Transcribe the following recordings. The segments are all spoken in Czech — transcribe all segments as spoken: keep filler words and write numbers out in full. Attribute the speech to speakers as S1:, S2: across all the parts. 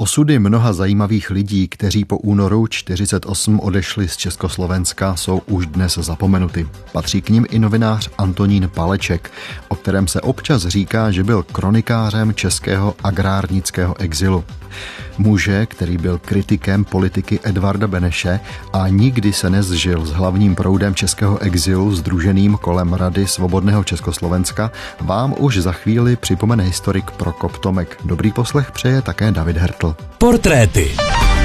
S1: Osudy mnoha zajímavých lidí, kteří po únoru čtyřicet osm odešli z Československa, jsou už dnes zapomenuty. Patří k nim i novinář Antonín Paleček, o kterém se občas říká, že byl kronikářem českého agrárnického exilu. Muže, který byl kritikem politiky Edvarda Beneše a nikdy se nezžil s hlavním proudem českého exilu sdruženým kolem Rady svobodného Československa, vám už za chvíli připomene historik Prokop Tomek. Dobrý poslech přeje také David Hertl.
S2: Portréty.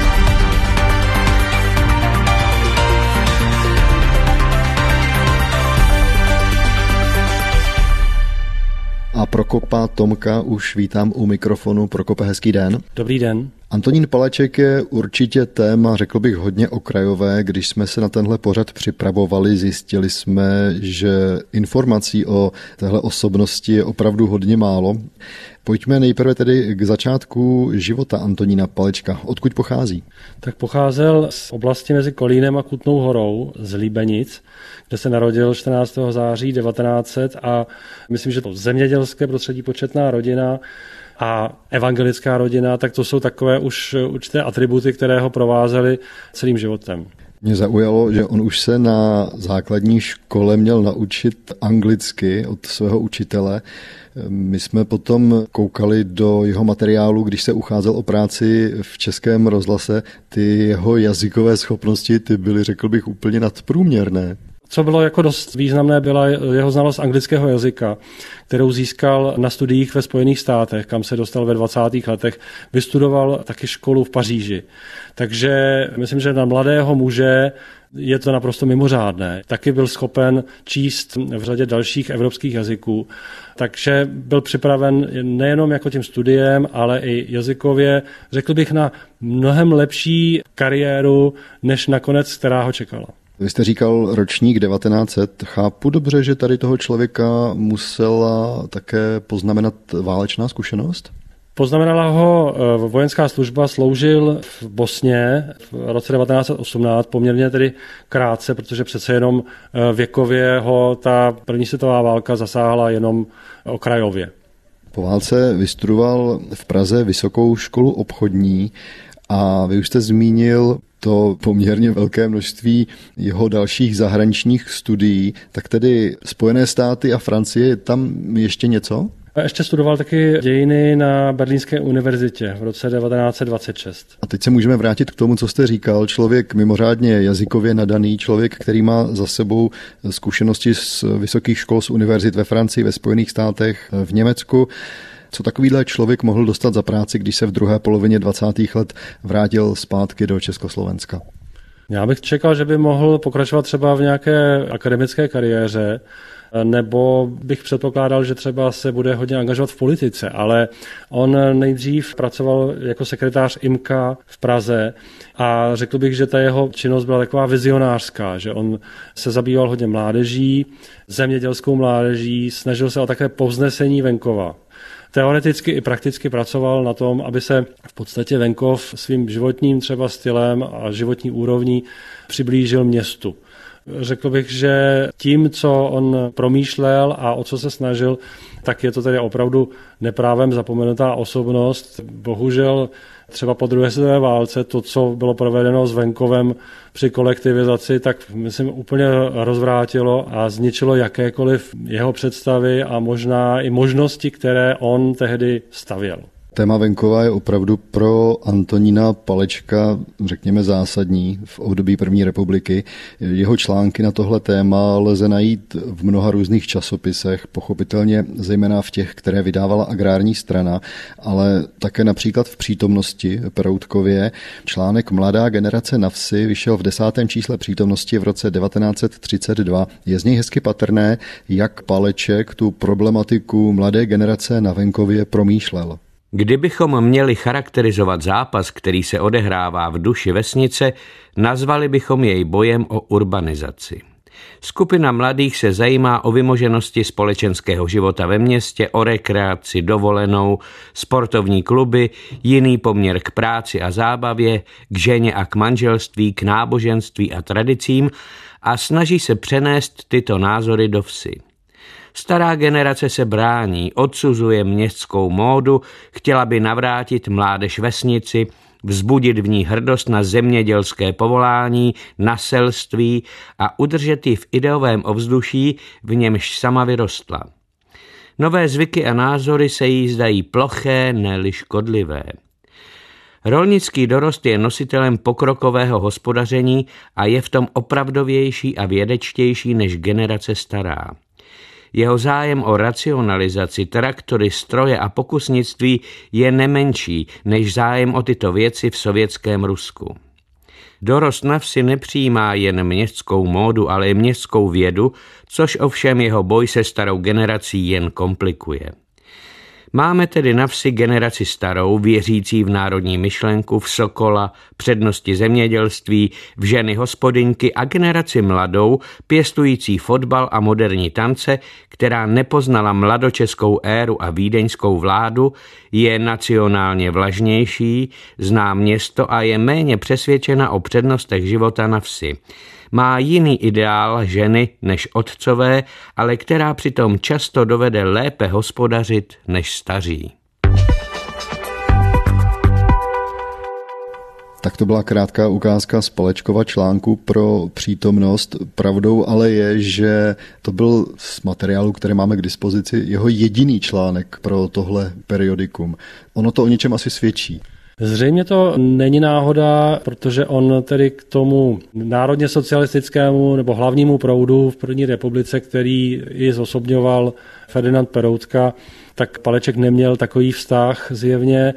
S1: A Prokopa Tomka už vítám u mikrofonu. Prokope, hezký den.
S3: Dobrý den.
S1: Antonín Paleček je určitě téma, řekl bych, hodně okrajové. Když jsme se na tenhle pořad připravovali, zjistili jsme, že informací o téhle osobnosti je opravdu hodně málo. Pojďme nejprve tedy k začátku života Antonína Palečka. Odkud pochází?
S3: Tak pocházel z oblasti mezi Kolínem a Kutnou Horou, z Líbenic, kde se narodil čtrnáctého září devatenáct set a myslím, že to zemědělské prostředí, početná rodina a evangelická rodina, tak to jsou takové už určité atributy, které ho provázely celým životem.
S1: Mě zaujalo, že on už se na základní škole měl naučit anglicky od svého učitele. My jsme potom koukali do jeho materiálu, když se ucházel o práci v Českém rozhlase. Ty jeho jazykové schopnosti, ty byly, řekl bych, úplně nadprůměrné.
S3: Co bylo jako dost významné, byla jeho znalost anglického jazyka, kterou získal na studiích ve Spojených státech, kam se dostal ve dvacátých letech. Vystudoval taky školu v Paříži. Takže myslím, že na mladého muže je to naprosto mimořádné. Taky byl schopen číst v řadě dalších evropských jazyků. Takže byl připraven nejenom jako tím studiem, ale i jazykově, řekl bych, na mnohem lepší kariéru, než nakonec, která ho čekala.
S1: Vy jste říkal ročník devatenáct set. Chápu dobře, že tady toho člověka musela také poznamenat válečná zkušenost?
S3: Poznamenala ho vojenská služba, sloužil v Bosně v roce devatenáct set osmnáct, poměrně tedy krátce, protože přece jenom věkově ho ta první světová válka zasáhla jenom okrajově.
S1: Po válce vystudoval v Praze Vysokou školu obchodní a vy už jste zmínil to poměrně velké množství jeho dalších zahraničních studií, tak tedy Spojené státy a Francie, tam ještě něco?
S3: A ještě studoval taky dějiny na Berlínské univerzitě v roce devatenáct set dvacet šest.
S1: A teď se můžeme vrátit k tomu, co jste říkal. Člověk mimořádně jazykově nadaný, člověk, který má za sebou zkušenosti z vysokých škol, z univerzit ve Francii, ve Spojených státech, v Německu. Co takovýhle člověk mohl dostat za práci, když se v druhé polovině dvacátých let vrátil zpátky do Československa?
S3: Já bych čekal, že by mohl pokračovat třeba v nějaké akademické kariéře, nebo bych předpokládal, že třeba se bude hodně angažovat v politice, ale on nejdřív pracoval jako sekretář I M K A v Praze a řekl bych, že ta jeho činnost byla taková vizionářská, že on se zabýval hodně mládeží, zemědělskou mládeží, snažil se o také povznesení venkova. Teoreticky i prakticky pracoval na tom, aby se v podstatě venkov svým životním třeba stylem a životní úrovní přiblížil městu. Řekl bych, že tím, co on promýšlel a o co se snažil, tak je to tedy opravdu neprávem zapomenutá osobnost. Bohužel třeba po druhé světové válce to, co bylo provedeno s venkovem při kolektivizaci, tak myslím úplně rozvrátilo a zničilo jakékoliv jeho představy a možná i možnosti, které on tehdy stavěl.
S1: Téma venkova je opravdu pro Antonína Palečka, řekněme, zásadní v období první republiky. Jeho články na tohle téma lze najít v mnoha různých časopisech, pochopitelně zejména v těch, které vydávala agrární strana, ale také například v Přítomnosti Proutkově. Článek Mladá generace na vsi vyšel v desátém čísle Přítomnosti v roce devatenáct set třicet dva. Je z něj hezky patrné, jak Paleček tu problematiku mladé generace na venkově promýšlel.
S4: Kdybychom měli charakterizovat zápas, který se odehrává v duši vesnice, nazvali bychom jej bojem o urbanizaci. Skupina mladých se zajímá o vymoženosti společenského života ve městě, o rekreaci, dovolenou, sportovní kluby, jiný poměr k práci a zábavě, k ženě a k manželství, k náboženství a tradicím a snaží se přenést tyto názory do vsi. Stará generace se brání, odsuzuje městskou módu, chtěla by navrátit mládež vesnici, vzbudit v ní hrdost na zemědělské povolání, na selství a udržet ji v ideovém ovzduší, v němž sama vyrostla. Nové zvyky a názory se jí zdají ploché, ne-li škodlivé. Rolnický dorost je nositelem pokrokového hospodaření a je v tom opravdovější a vědečtější než generace stará. Jeho zájem o racionalizaci, traktory, stroje a pokusnictví je nemenší než zájem o tyto věci v sovětském Rusku. Dorost na vsi nepřijímá jen městskou módu, ale i městskou vědu, což ovšem jeho boj se starou generací jen komplikuje. Máme tedy na vsi generaci starou, věřící v národní myšlenku, v sokola, přednosti zemědělství, v ženy hospodyňky a generaci mladou, pěstující fotbal a moderní tance, která nepoznala mladočeskou éru a vídeňskou vládu, je nacionálně vlažnější, zná město a je méně přesvědčena o přednostech života na vsi. Má jiný ideál ženy než otcové, ale která přitom často dovede lépe hospodařit než staří.
S1: Tak to byla krátká ukázka z Palečkova článku pro Přítomnost. Pravdou ale je, že to byl z materiálu, které máme k dispozici, jeho jediný článek pro tohle periodikum. Ono to o něčem asi svědčí.
S3: Zřejmě to není náhoda, protože on tedy k tomu národně socialistickému nebo hlavnímu proudu v první republice, který ji zosobňoval Ferdinand Peroutka, tak Paleček neměl takový vztah zjevně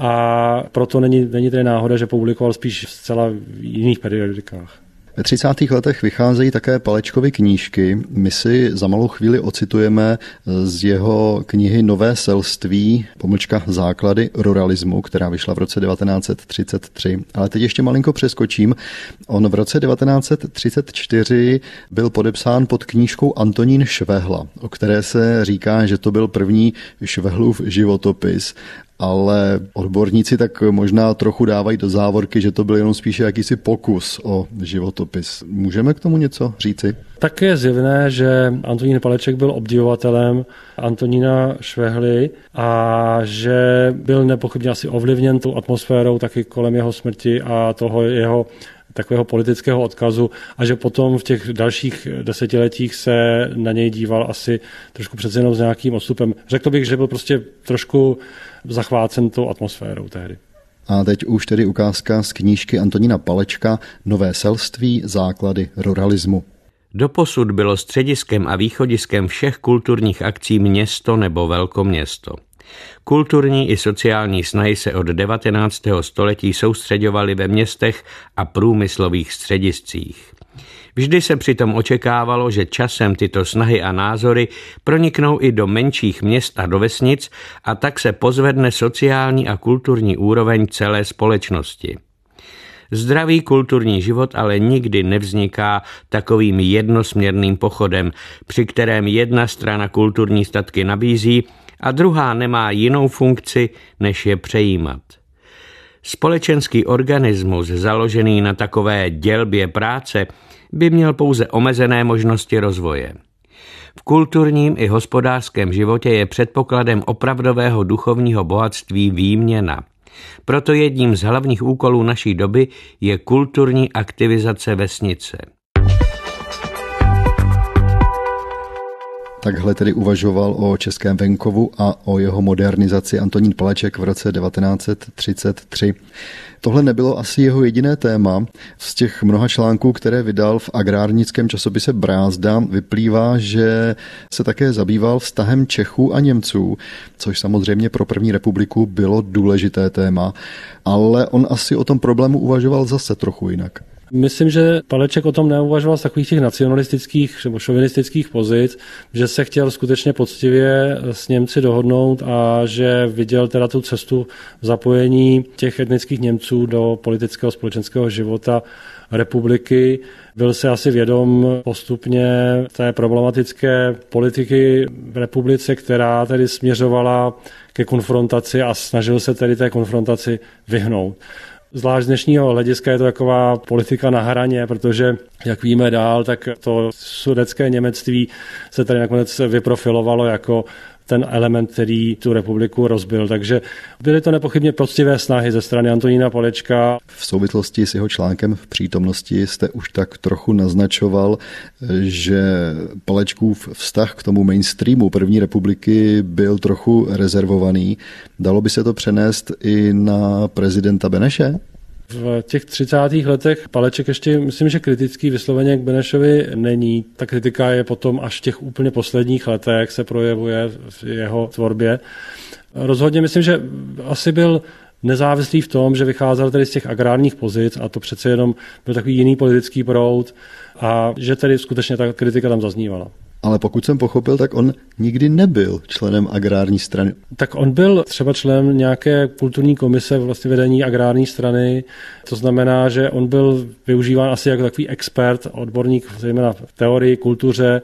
S3: a proto není, není tedy náhoda, že publikoval spíš zcela v jiných periodikách.
S1: Ve třicátých letech vycházejí také Palečkovy knížky. My si za malou chvíli ocitujeme z jeho knihy Nové selství, pomlčka Základy ruralismu, která vyšla v roce devatenáct set třicet tři. Ale teď ještě malinko přeskočím. On v roce devatenáct set třicet čtyři byl podepsán pod knížkou Antonín Švehla, o které se říká, že to byl první Švehlův životopis. Ale odborníci tak možná trochu dávají do závorky, že to byl jenom spíše jakýsi pokus o životopis. Můžeme k tomu něco říci?
S3: Tak je zjevné, že Antonín Paleček byl obdivovatelem Antonína Švehly a že byl nepochybně asi ovlivněn tou atmosférou taky kolem jeho smrti a toho jeho takového politického odkazu a že potom v těch dalších desetiletích se na něj díval asi trošku přece jenom s nějakým odstupem. Řekl bych, že byl prostě trošku zachvácen tou atmosférou tehdy.
S1: A teď už tedy ukázka z knížky Antonína Palečka Nové selství, základy ruralismu.
S4: Doposud bylo střediskem a východiskem všech kulturních akcí město nebo velkoměsto. Kulturní i sociální snahy se od devatenáctého století soustřeďovaly ve městech a průmyslových střediscích. Vždy se přitom očekávalo, že časem tyto snahy a názory proniknou i do menších měst a do vesnic a tak se pozvedne sociální a kulturní úroveň celé společnosti. Zdravý kulturní život ale nikdy nevzniká takovým jednosměrným pochodem, při kterém jedna strana kulturní statky nabízí a druhá nemá jinou funkci, než je přejímat. Společenský organismus založený na takové dělbě práce by měl pouze omezené možnosti rozvoje. V kulturním i hospodářském životě je předpokladem opravdového duchovního bohatství výměna. Proto jedním z hlavních úkolů naší doby je kulturní aktivizace vesnice.
S1: Takhle tedy uvažoval o českém venkovu a o jeho modernizaci Antonín Paleček v roce devatenáct set třicet tři. Tohle nebylo asi jeho jediné téma. Z těch mnoha článků, které vydal v agrárnickém časopise Brázda, vyplývá, že se také zabýval vztahem Čechů a Němců, což samozřejmě pro první republiku bylo důležité téma, ale on asi o tom problému uvažoval zase trochu jinak.
S3: Myslím, že Paleček o tom neuvažoval z takových těch nacionalistických nebo šovinistických pozic, že se chtěl skutečně poctivě s Němci dohodnout a že viděl teda tu cestu zapojení těch etnických Němců do politického společenského života republiky. Byl se asi vědom postupně té problematické politiky v republice, která tedy směřovala ke konfrontaci a snažil se tedy té konfrontaci vyhnout. Zvlášť z dnešního hlediska je to taková politika na hraně, protože, jak víme dál, tak to sudetské němectví se tady nakonec vyprofilovalo jako ten element, který tu republiku rozbil. Takže byly to nepochybně poctivé snahy ze strany Antonína Palečka.
S1: V souvislosti s jeho článkem v Přítomnosti jste už tak trochu naznačoval, že Palečkův vztah k tomu mainstreamu první republiky byl trochu rezervovaný. Dalo by se to přenést i na prezidenta Beneše?
S3: V těch třicátých letech Paleček ještě, myslím, že kritický vysloveně k Benešovi není. Ta kritika je potom až v těch úplně posledních letech se projevuje v jeho tvorbě. Rozhodně myslím, že asi byl nezávislý v tom, že vycházel tedy z těch agrárních pozic a to přece jenom byl takový jiný politický proud a že tedy skutečně ta kritika tam zaznívala.
S1: Ale pokud jsem pochopil, tak on nikdy nebyl členem agrární strany.
S3: Tak on byl třeba členem nějaké kulturní komise vlastně vedení agrární strany. To znamená, že on byl využíván asi jako takový expert, odborník zejména v teorii, kultuře,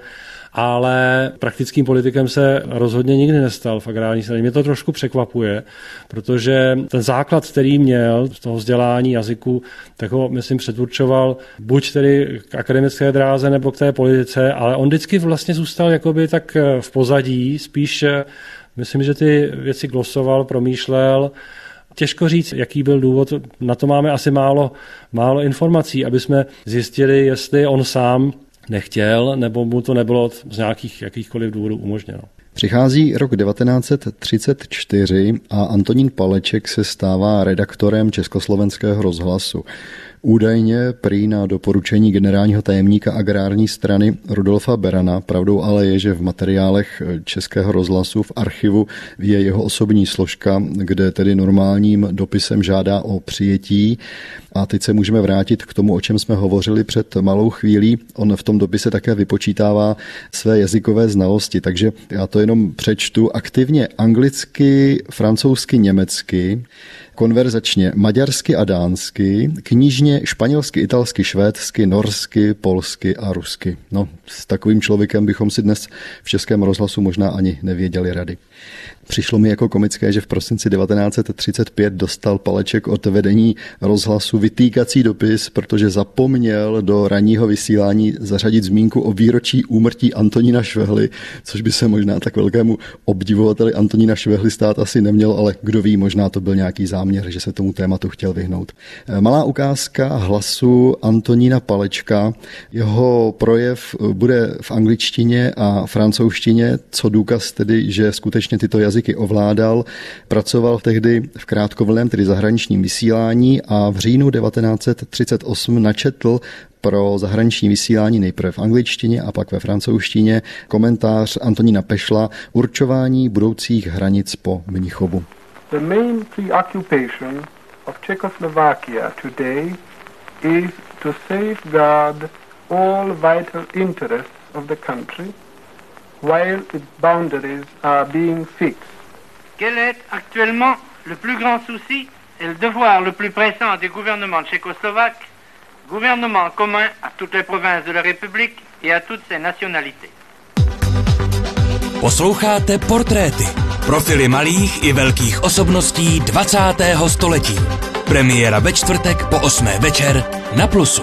S3: ale praktickým politikem se rozhodně nikdy nestal v agrární straně. Mě to trošku překvapuje, protože ten základ, který měl z toho vzdělání jazyku, tak ho, myslím, předurčoval buď tedy k akademické dráze nebo k té politice, ale on vždycky vlastně zůstal jakoby tak v pozadí, spíš myslím, že ty věci glosoval, promýšlel. Těžko říct, jaký byl důvod, na to máme asi málo, málo informací, aby jsme zjistili, jestli on sám nechtěl, nebo mu to nebylo z nějakých jakýchkoliv důvodů umožněno.
S1: Přichází rok devatenáct set třicet čtyři a Antonín Paleček se stává redaktorem Československého rozhlasu. Údajně prý na doporučení generálního tajemníka agrární strany Rudolfa Berana. Pravdou ale je, že v materiálech Českého rozhlasu v archivu je jeho osobní složka, kde tedy normálním dopisem žádá o přijetí. A teď se můžeme vrátit k tomu, o čem jsme hovořili před malou chvílí. On v tom dopise také vypočítává své jazykové znalosti, takže já to jenom přečtu. Aktivně anglicky, francouzsky, německy, konverzačně maďarsky a dánsky, knižně španělsky, italsky, švédsky, norsky, polsky a rusky. No, s takovým člověkem bychom si dnes v Českém rozhlasu možná ani nevěděli rady. Přišlo mi jako komické, že v prosinci devatenáct set třicet pět dostal Paleček od vedení rozhlasu vytýkací dopis, protože zapomněl do ranního vysílání zařadit zmínku o výročí úmrtí Antonína Švehly, což by se možná tak velkému obdivovateli Antonína Švehly stát asi nemělo, ale kdo ví, možná to byl nějaký záměr, že se tomu tématu chtěl vyhnout. Malá ukázka hlasu Antonína Palečka. Jeho projev bude v angličtině a francouzštině, co důkaz tedy, že skutečně tyto jazyky ovládal. Pracoval tehdy v krátkovlném, tedy zahraničním vysílání a v říjnu devatenáct set třicet osm načetl pro zahraniční vysílání nejprve v angličtině a pak ve francouzštině komentář Antonína Pešla Určování budoucích hranic po Mnichovu.
S2: The main preoccupation of Czechoslovakia today is to safeguard all vital interests of the country while its boundaries are being fixed.
S5: Quel est actuellement le plus grand souci et le devoir le plus pressant des gouvernements tchécoslovaques, gouvernement commun à toutes les provinces de la République et à toutes ses nationalités.
S6: Posloucháte Portréty. Profily malých i velkých osobností dvacátého století. Premiéra ve čtvrtek po osmé večer na Plusu.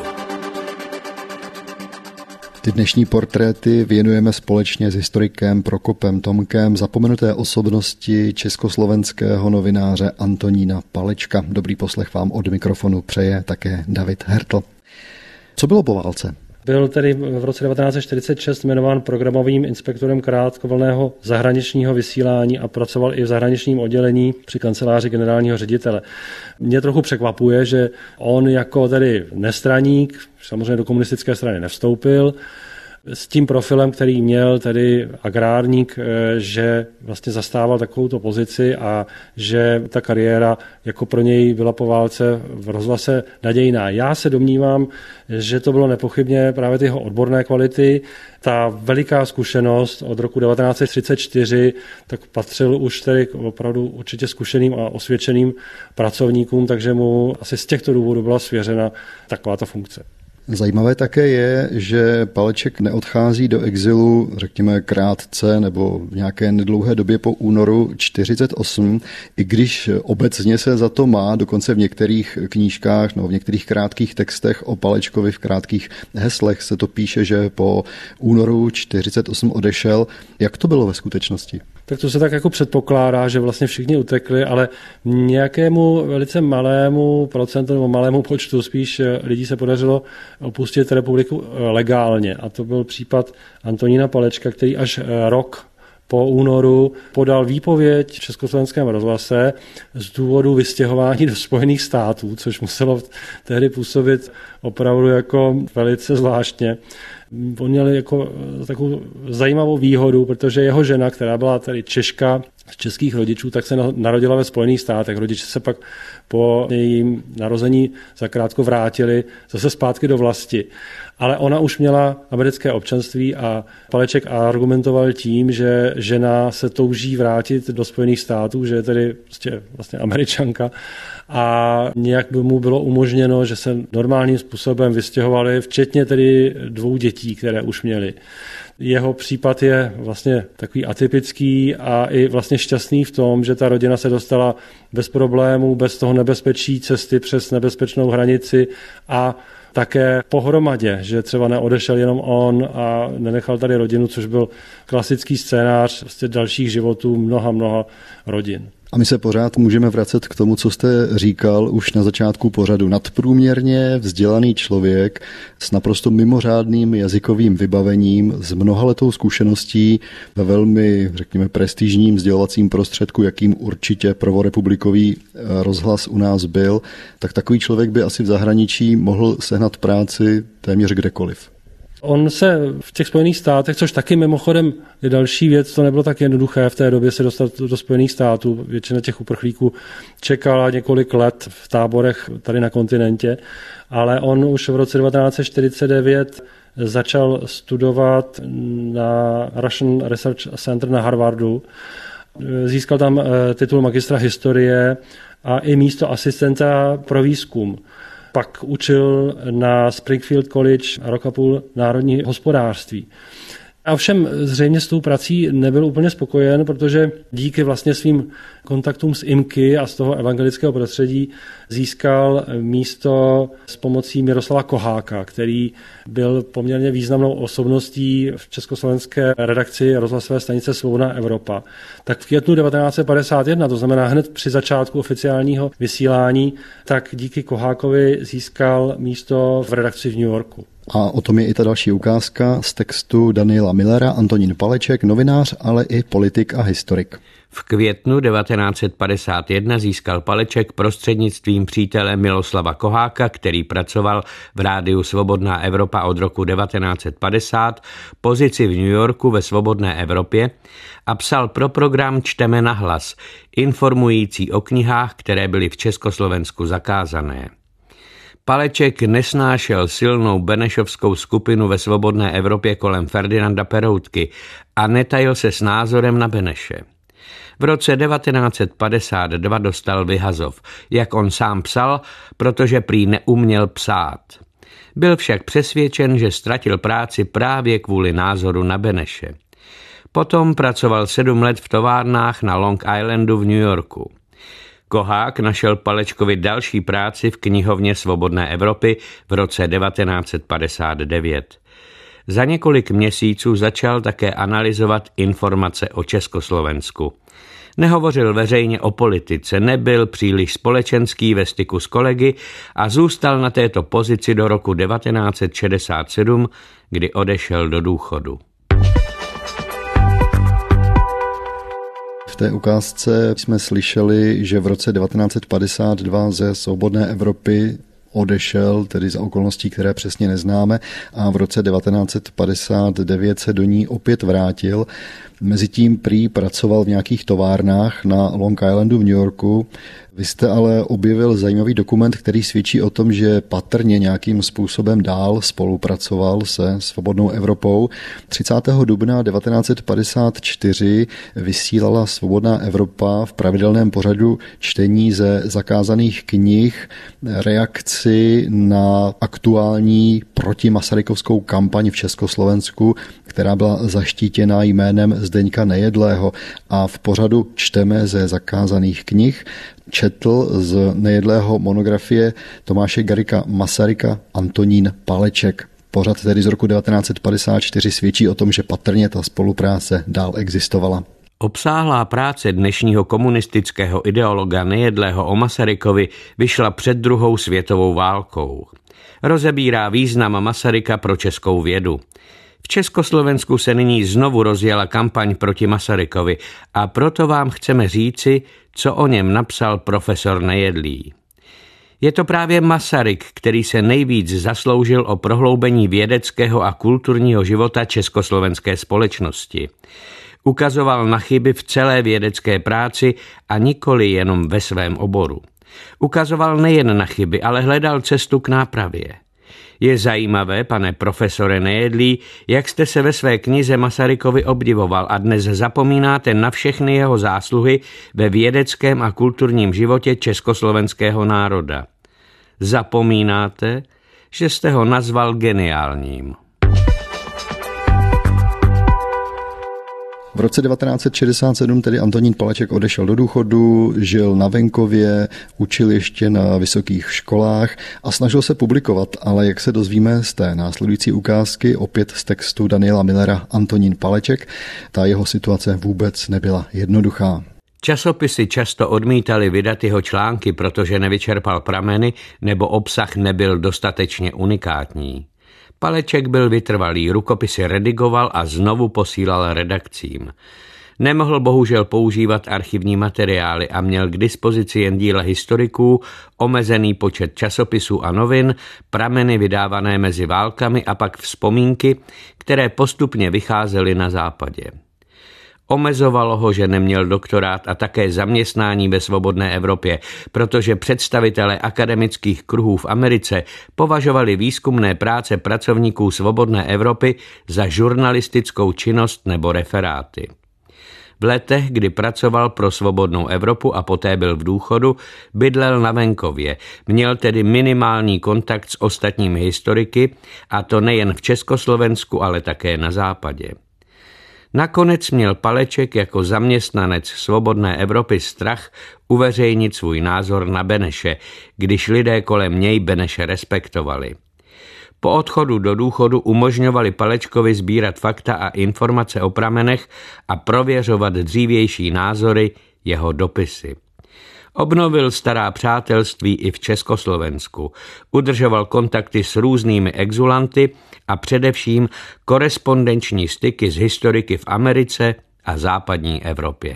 S1: Ty dnešní portréty věnujeme společně s historikem Prokopem Tomkem zapomenuté osobnosti československého novináře Antonína Palečka. Dobrý poslech vám od mikrofonu přeje také David Hertl. Co bylo po válce?
S3: Byl tedy v roce devatenáct set čtyřicet šest jmenován programovým inspektorem krátkovlnného zahraničního vysílání a pracoval i v zahraničním oddělení při kanceláři generálního ředitele. Mě trochu překvapuje, že on jako tedy nestraník, samozřejmě do komunistické strany nevstoupil, s tím profilem, který měl tedy agrárník, že vlastně zastával takovouto pozici a že ta kariéra jako pro něj byla po válce v rozhlase nadějná. Já se domnívám, že to bylo nepochybně právě ty jeho odborné kvality. Ta veliká zkušenost od roku devatenáct set třicet čtyři tak patřil už tedy k opravdu určitě zkušeným a osvědčeným pracovníkům, takže mu asi z těchto důvodů byla svěřena takováto funkce.
S1: Zajímavé také je, že Paleček neodchází do exilu, řekněme, krátce nebo v nějaké nedlouhé době po únoru čtyřicet osm, i když obecně se za to má, dokonce v některých knížkách, no, v některých krátkých textech o Palečkovi, v krátkých heslech se to píše, že po únoru čtyřicet osm odešel. Jak to bylo ve skutečnosti?
S3: Tak to se tak jako předpokládá, že vlastně všichni utekli, ale nějakému velice malému procentu nebo malému počtu spíš lidí se podařilo opustit republiku legálně. A to byl případ Antonína Palečka, který až rok po únoru podal výpověď v Československém rozhlase z důvodu vystěhování do Spojených států, což muselo tehdy působit opravdu jako velice zvláštně. On měl jako takovou zajímavou výhodu, protože jeho žena, která byla tady Češka z českých rodičů, tak se narodila ve Spojených státech. Rodiče se pak po jejím narození zakrátko vrátili zase zpátky do vlasti. Ale ona už měla americké občanství a Paleček argumentoval tím, že žena se touží vrátit do Spojených států, že je tedy prostě vlastně Američanka a nějak by mu bylo umožněno, že se normálním způsobem vystěhovali, včetně tedy dvou dětí, které už měli. Jeho případ je vlastně takový atypický a i vlastně šťastný v tom, že ta rodina se dostala bez problémů, bez toho nebezpečí cesty přes nebezpečnou hranici a také pohromadě, že třeba neodešel jenom on a nenechal tady rodinu, což byl klasický scénář vlastně dalších životů mnoha, mnoha rodin.
S1: A my se pořád můžeme vracet k tomu, co jste říkal už na začátku pořadu. Nadprůměrně vzdělaný člověk s naprosto mimořádným jazykovým vybavením, s mnohaletou zkušeností ve velmi, řekněme, prestižním sdělovacím prostředku, jakým určitě prvorepublikový rozhlas u nás byl, tak takový člověk by asi v zahraničí mohl sehnat práci téměř kdekoliv.
S3: On se v těch Spojených státech, což taky mimochodem je další věc, to nebylo tak jednoduché v té době se dostat do Spojených států. Většina těch uprchlíků čekala několik let v táborech tady na kontinentě, ale on už v roce devatenáct set čtyřicet devět začal studovat na Russian Research Center na Harvardu. Získal tam titul magistra historie a i místo asistenta pro výzkum. Pak učil na Springfield College rok a půl národní hospodářství. A ovšem zřejmě s tou prací nebyl úplně spokojen, protože díky vlastně svým kontaktům s IMKY a z toho evangelického prostředí získal místo s pomocí Miroslava Koháka, který byl poměrně významnou osobností v československé redakci rozhlasové stanice Svobodná Evropa. Tak v květnu devatenáct set padesát jedna, to znamená hned při začátku oficiálního vysílání, tak díky Kohákovi získal místo v redakci v New Yorku.
S1: A o tom je i ta další ukázka z textu Daniela Millera, Antonín Paleček, novinář, ale i politik a historik.
S4: V květnu devatenáct set padesát jedna získal Paleček prostřednictvím přítele Miloslava Koháka, který pracoval v rádiu Svobodná Evropa od roku devatenáct set padesát, pozici v New Yorku ve Svobodné Evropě a psal pro program Čteme na hlas, informující o knihách, které byly v Československu zakázané. Paleček nesnášel silnou benešovskou skupinu ve Svobodné Evropě kolem Ferdinanda Peroutky a netajil se s názorem na Beneše. V roce devatenáct set padesát dva dostal vyhazov, jak on sám psal, protože prý neuměl psát. Byl však přesvědčen, že ztratil práci právě kvůli názoru na Beneše. Potom pracoval sedm let v továrnách na Long Islandu v New Yorku. Kohák našel Palečkovi další práci v knihovně Svobodné Evropy v roce devatenáct set padesát devět. Za několik měsíců začal také analyzovat informace o Československu. Nehovořil veřejně o politice, nebyl příliš společenský ve styku s kolegy a zůstal na této pozici do roku devatenáct set šedesát sedm, kdy odešel do důchodu.
S1: V té ukázce jsme slyšeli, že v roce devatenáct set padesát dva ze Svobodné Evropy odešel, tedy za okolností, které přesně neznáme, a v roce devatenáct set padesát devět se do ní opět vrátil. Mezitím prý pracoval v nějakých továrnách na Long Islandu v New Yorku. Vy jste ale objevil zajímavý dokument, který svědčí o tom, že patrně nějakým způsobem dál spolupracoval se Svobodnou Evropou. třicátého dubna devatenáct set padesát čtyři vysílala Svobodná Evropa v pravidelném pořadu čtení ze zakázaných knih reakci na aktuální protimasarykovskou kampaň v Československu, která byla zaštítěna jménem Zdeňka Nejedlého, a v pořadu Čteme ze zakázaných knih četl z Nejedlého monografie Tomáše Garrigua Masaryka Antonín Paleček. Pořad tedy z roku devatenáct set padesát čtyři svědčí o tom, že patrně ta spolupráce dál existovala.
S4: Obsáhlá práce dnešního komunistického ideologa Nejedlého o Masarykovi vyšla před druhou světovou válkou. Rozebírá význam Masaryka pro českou vědu. V Československu se nyní znovu rozjela kampaň proti Masarykovi a proto vám chceme říci, co o něm napsal profesor Nejedlý. Je to právě Masaryk, který se nejvíc zasloužil o prohloubení vědeckého a kulturního života československé společnosti. Ukazoval na chyby v celé vědecké práci a nikoli jenom ve svém oboru. Ukazoval nejen na chyby, ale hledal cestu k nápravě. Je zajímavé, pane profesore Nejedlý, jak jste se ve své knize Masarykovi obdivoval a dnes zapomínáte na všechny jeho zásluhy ve vědeckém a kulturním životě československého národa. Zapomínáte, že jste ho nazval geniálním.
S1: V roce devatenáct set šedesát sedm tedy Antonín Paleček odešel do důchodu, žil na venkově, učil ještě na vysokých školách a snažil se publikovat, ale jak se dozvíme z té následující ukázky, opět z textu Daniela Millera Antonín Paleček, ta jeho situace vůbec nebyla jednoduchá.
S4: Časopisy často odmítali vydat jeho články, protože nevyčerpal prameny nebo obsah nebyl dostatečně unikátní. Paleček byl vytrvalý, rukopisy redigoval a znovu posílal redakcím. Nemohl bohužel používat archivní materiály a měl k dispozici jen díla historiků, omezený počet časopisů a novin, prameny vydávané mezi válkami a pak vzpomínky, které postupně vycházely na západě. Omezovalo ho, že neměl doktorát a také zaměstnání ve Svobodné Evropě, protože představitelé akademických kruhů v Americe považovali výzkumné práce pracovníků Svobodné Evropy za žurnalistickou činnost nebo referáty. V letech, kdy pracoval pro Svobodnou Evropu a poté byl v důchodu, bydlel na venkově, měl tedy minimální kontakt s ostatními historiky, a to nejen v Československu, ale také na západě. Nakonec měl Paleček jako zaměstnanec Svobodné Evropy strach uveřejnit svůj názor na Beneše, když lidé kolem něj Beneše respektovali. Po odchodu do důchodu umožňovali Palečkovi sbírat fakta a informace o pramenech a prověřovat dřívější názory, jeho dopisy. Obnovil stará přátelství i v Československu, udržoval kontakty s různými exulanty a především korespondenční styky s historiky v Americe a západní Evropě.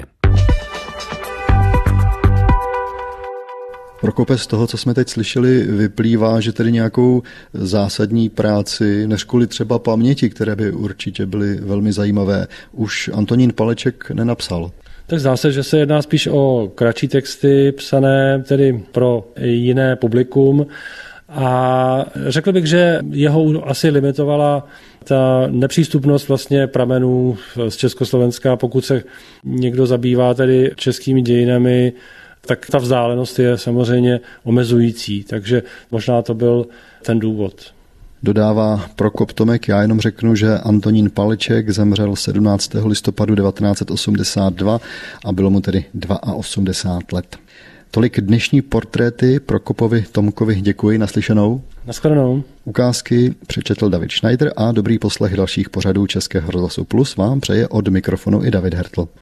S1: Prokope, z toho, co jsme teď slyšeli, vyplývá, že tedy nějakou zásadní práci, než kvůli třeba paměti, které by určitě byly velmi zajímavé, už Antonín Paleček nenapsal.
S3: Tak zdá se, že se jedná spíš o kratší texty psané tedy pro jiné publikum. A řekl bych, že jeho asi limitovala ta nepřístupnost vlastně pramenů z Československa. Pokud se někdo zabývá tedy českými dějinami, tak ta vzdálenost je samozřejmě omezující, takže možná to byl ten důvod.
S1: Dodává Prokop Tomek, já jenom řeknu, že Antonín Paleček zemřel sedmnáctého listopadu devatenáct set osmdesát dva a bylo mu tedy osmdesát dva let. Tolik dnešní portréty Prokopovi Tomkovi, děkuji, naslyšenou.
S3: Naschledanou.
S1: Ukázky přečetl David Schneider a dobrý poslech dalších pořadů Českého rozhlasu Plus vám přeje od mikrofonu i David Hertl.